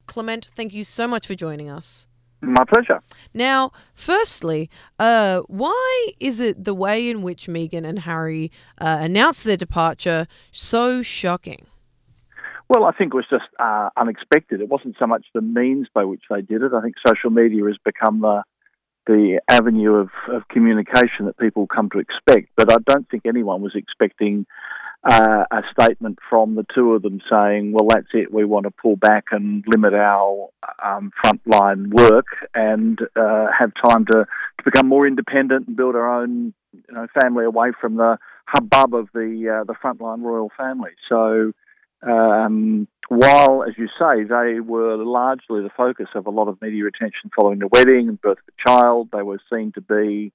Clement, thank you so much for joining us. My pleasure. Now, firstly, why is it the way in which Meghan and Harry announced their departure so shocking? Well, I think it was just unexpected. It wasn't so much the means by which they did it. I think social media has become the avenue of communication that people come to expect. But I don't think anyone was expecting a statement from the two of them saying, well, that's it, we want to pull back and limit our frontline work and have time to become more independent and build our own family away from the hubbub of the frontline royal family. So while, as you say, they were largely the focus of a lot of media attention following the wedding and birth of the child, they were seen to be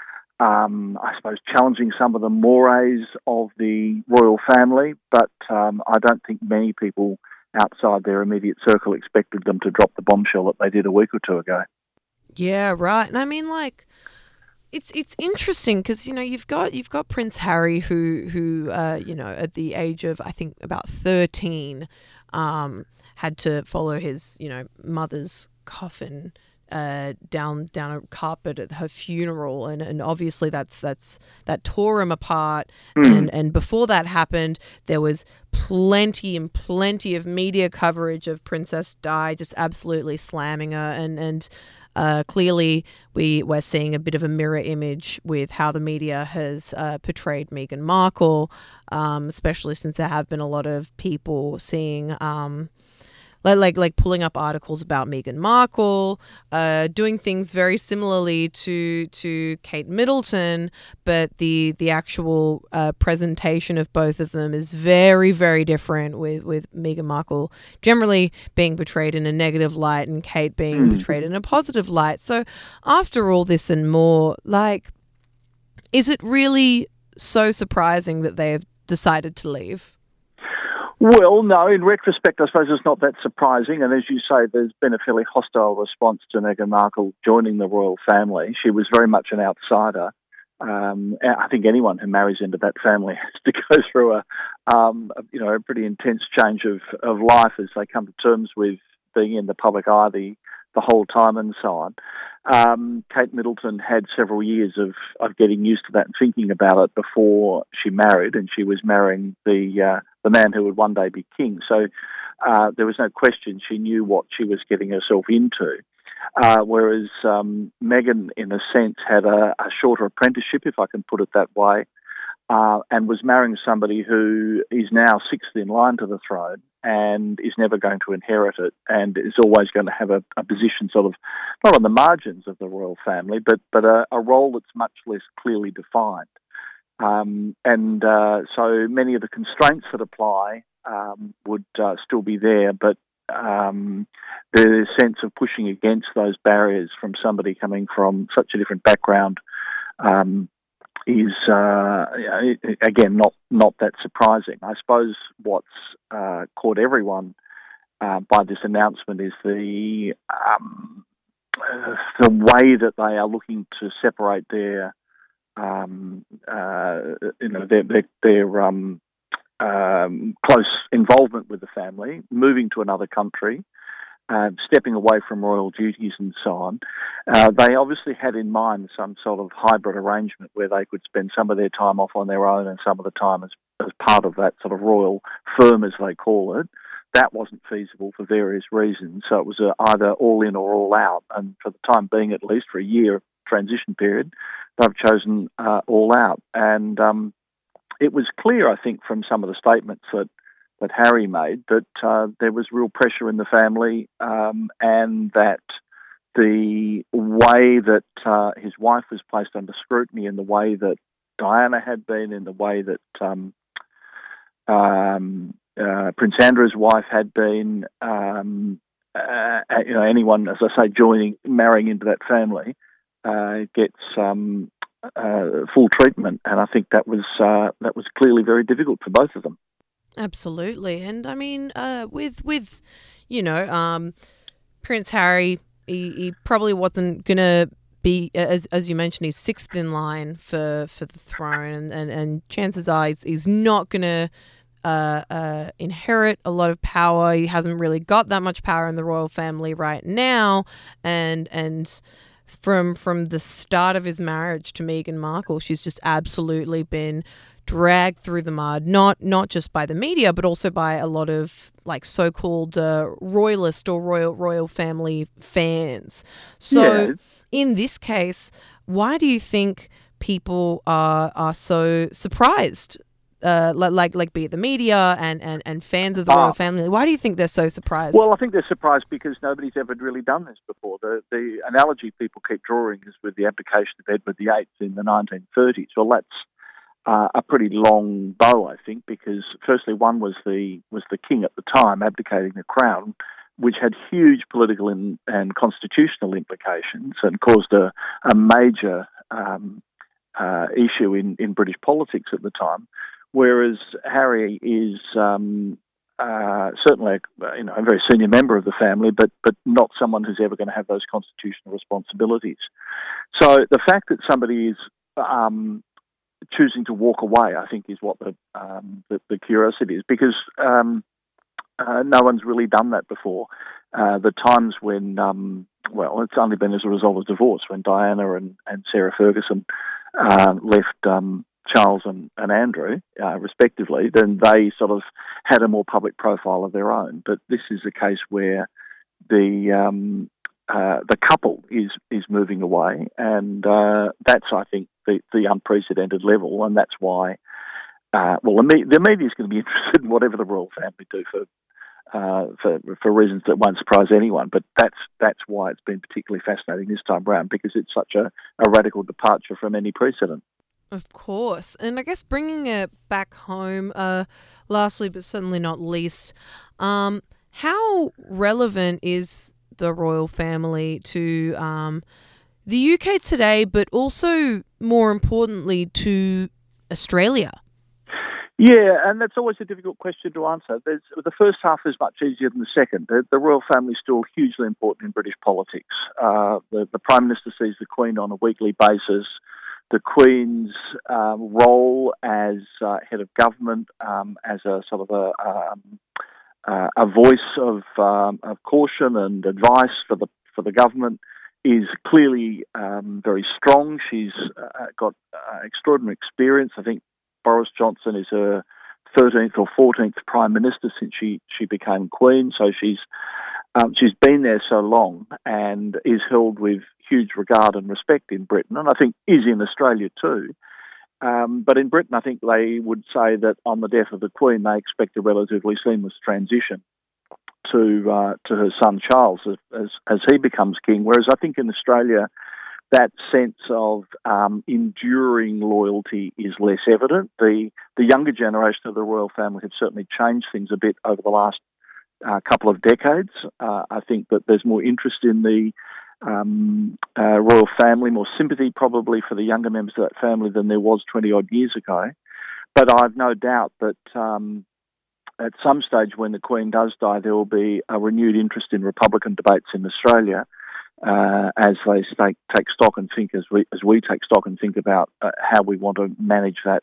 I suppose, challenging some of the mores of the royal family, but I don't think many people outside their immediate circle expected them to drop the bombshell that they did a week or two ago. Yeah, right. And I mean, like, it's interesting because you've got Prince Harry who at the age of I think about 13 had to follow his mother's coffin down a carpet at her funeral, and obviously that tore him apart. And before that happened, there was plenty of media coverage of Princess Di just absolutely slamming her, and clearly we're seeing a bit of a mirror image with how the media has portrayed Meghan Markle, especially since there have been a lot of people seeing like pulling up articles about Meghan Markle, doing things very similarly to Kate Middleton, but the actual presentation of both of them is very, very different, with Meghan Markle generally being portrayed in a negative light and Kate being portrayed in a positive light. So after all this and more, like, is it really so surprising that they have decided to leave? Well, no, in retrospect, I suppose it's not that surprising. And as you say, there's been a fairly hostile response to Meghan Markle joining the royal family. She was very much an outsider. I think anyone who marries into that family has to go through a pretty intense change of life as they come to terms with being in the public eye the whole time and so on. Kate Middleton had several years of getting used to that and thinking about it before she married, and she was marrying the man who would one day be king. So there was no question she knew what she was getting herself into. Whereas Meghan, in a sense, had a shorter apprenticeship, if I can put it that way, and was marrying somebody who is now sixth in line to the throne and is never going to inherit it, and is always going to have a position sort of not on the margins of the royal family, but a role that's much less clearly defined. So many of the constraints that apply would still be there, but the sense of pushing against those barriers from somebody coming from such a different background is again not that surprising. I suppose what's caught everyone by this announcement is the way that they are looking to separate their close involvement with the family, moving to another country, stepping away from royal duties and so on. They obviously had in mind some sort of hybrid arrangement where they could spend some of their time off on their own and some of the time as part of that sort of royal firm, as they call it. That wasn't feasible for various reasons, so it was either all in or all out. And for the time being, at least for a year transition period, they've chosen all out. And it was clear, I think, from some of the statements that Harry made that there was real pressure in the family, and that the way that his wife was placed under scrutiny, in the way that Diana had been, in the way that Prince Andrew's wife had been, anyone, as I say, marrying into that family gets full treatment, and I think that was clearly very difficult for both of them. Absolutely. And I mean, with Prince Harry, he probably wasn't going to be, as you mentioned, he's sixth in line for the throne, and chances are he's not going to inherit a lot of power. He hasn't really got that much power in the royal family right now, and from the start of his marriage to Meghan Markle, she's just absolutely been dragged through the mud, not just by the media, but also by a lot of like so-called royalist or royal family fans. So in this case, why do you think people are so surprised? Like be it the media and fans of the royal family. Why do you think they're so surprised? Well, I think they're surprised because nobody's ever really done this before. The analogy people keep drawing is with the abdication of Edward VIII in the 1930s. Well, that's a pretty long bow, I think, because firstly, one was the king at the time abdicating the crown, which had huge political and constitutional implications and caused a major issue in British politics at the time. Whereas Harry is certainly a very senior member of the family, but not someone who's ever going to have those constitutional responsibilities. So the fact that somebody is choosing to walk away, I think, is what the curiosity is, because no one's really done that before. The times when, it's only been as a result of divorce, when Diana and Sarah Ferguson left Charles and Andrew, respectively, then they sort of had a more public profile of their own. But this is a case where the couple is moving away, and that's, I think, the unprecedented level, and that's why. The media is going to be interested in whatever the royal family do for reasons that won't surprise anyone. But that's why it's been particularly fascinating this time round, because it's such a radical departure from any precedent. Of course. And I guess bringing it back home, lastly but certainly not least, how relevant is the royal family to the UK today, but also, more importantly, to Australia? Yeah, and that's always a difficult question to answer. The first half is much easier than the second. The royal family is still hugely important in British politics. The Prime Minister sees the Queen on a weekly basis. The Queen's role as head of government, as a sort of a voice of caution and advice for the government, is clearly very strong. She's got extraordinary experience. I think Boris Johnson is her 13th or 14th Prime Minister since she became Queen. So she's been there so long and is held with huge regard and respect in Britain, and I think is in Australia too. But in Britain, I think they would say that on the death of the Queen, they expect a relatively seamless transition to her son Charles as he becomes king. Whereas I think in Australia, that sense of enduring loyalty is less evident. The younger generation of the royal family have certainly changed things a bit over the last couple of decades. I think that there's more interest in the royal family, more sympathy probably for the younger members of that family than there was 20-odd years ago. But I've no doubt that at some stage when the Queen does die, there will be a renewed interest in Republican debates in Australia as they take stock and think, as we take stock and think about how we want to manage that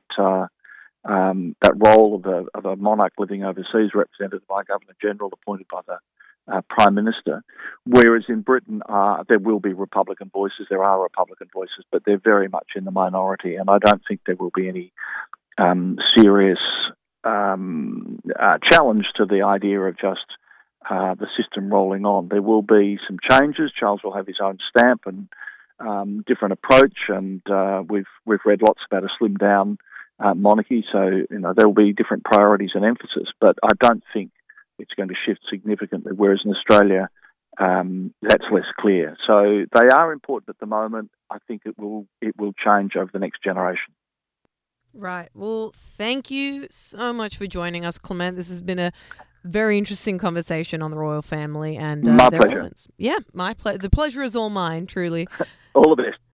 role of a monarch living overseas, represented by a Governor General appointed by the Prime Minister. Whereas in Britain, there will be Republican voices, there are Republican voices, but they're very much in the minority, and I don't think there will be any serious challenge to the idea of just the system rolling on. There will be some changes. Charles will have his own stamp and different approach, and we've read lots about a slimmed down monarchy, so there will be different priorities and emphasis, but I don't think it's going to shift significantly, whereas in Australia that's less clear. So they are important at the moment. I think it will change over the next generation. Right. Well, thank you so much for joining us, Clement. This has been a very interesting conversation on the royal family and my their pleasure. relevance. Yeah, the pleasure is all mine, truly. All the best.